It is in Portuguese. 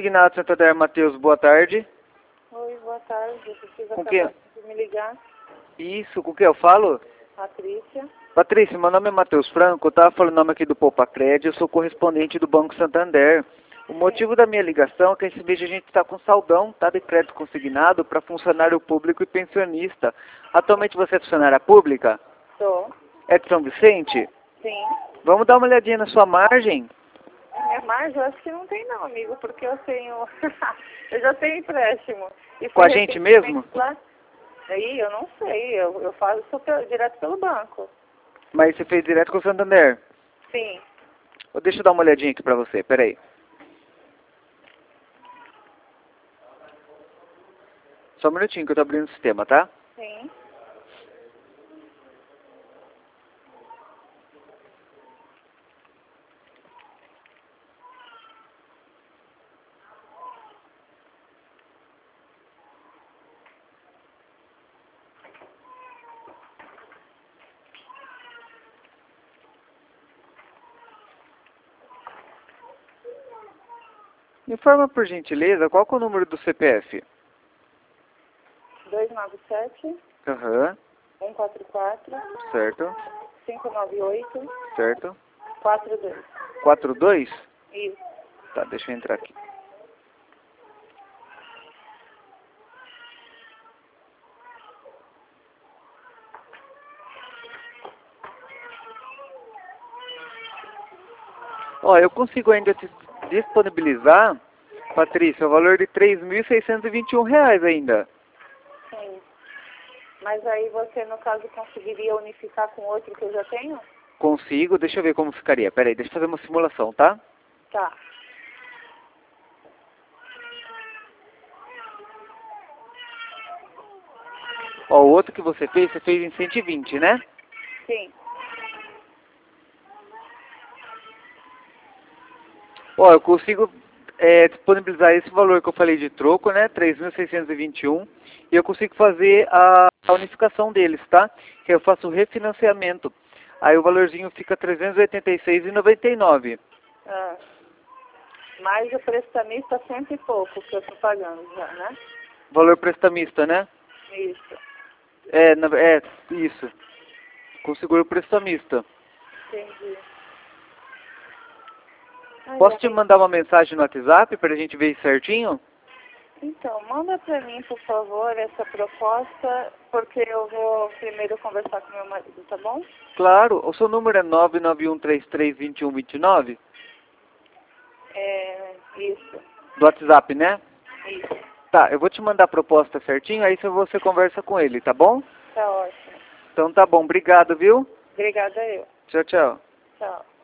Consignado Santander Matheus, boa tarde. Oi, boa tarde. Eu preciso Com acabar de me ligar. Isso, com quem eu falo? Patrícia. Patrícia, meu nome é Matheus Franco, eu estava falando o nome aqui do Poupa Crédito, eu sou correspondente do Banco Santander. O motivo da minha ligação é que esse mês a gente está com saldão, tá, de crédito consignado para funcionário público e pensionista. Atualmente você é funcionária pública? Sou. É de São Vicente? Sim. Vamos dar uma olhadinha na sua margem? Minha margem eu acho que não tem não, amigo, porque eu tenho... eu já tenho empréstimo. E Com a gente mesmo? Lá. Aí eu não sei, eu faço direto pelo banco. Mas você fez direto com o Santander? Sim. Deixa eu dar uma olhadinha aqui pra você, peraí. Só um minutinho que eu tô abrindo o sistema, tá? Sim. Me informa por gentileza, qual que é o número do CPF? 297 Aham, 144 certo, 598 certo. 42. 42? Isso. Tá, deixa eu entrar aqui. Ó, eu consigo ainda te disponibilizar, Patrícia, o valor de R$ 3.621 ainda. Sim. Mas aí você, no caso, conseguiria unificar com outro que eu já tenho? Consigo, deixa eu ver como ficaria. Pera aí, deixa eu fazer uma simulação, tá? Tá. Ó, o outro que você fez em 120, né? Sim. Ó, eu consigo disponibilizar esse valor que eu falei de troco, né? 3.621. E eu consigo fazer a unificação deles, tá? Que eu faço o refinanciamento. Aí o valorzinho fica R$ 386,99. Ah. Mais o prestamista cento e pouco que eu tô pagando já, né? Valor prestamista, né? Isso. Isso. Com seguro prestamista. Entendi. Ai, Posso te ai. mandar uma mensagem no WhatsApp pra gente ver isso certinho? Então, manda pra mim, por favor, essa proposta, porque eu vou primeiro conversar com meu marido, tá bom? Claro. O seu número é 991332129? Isso. Do WhatsApp, né? Isso. Tá, eu vou te mandar a proposta certinho, aí você conversa com ele, tá bom? Tá ótimo. Então tá bom, obrigado, viu? Obrigada eu. Tchau, tchau. Tchau.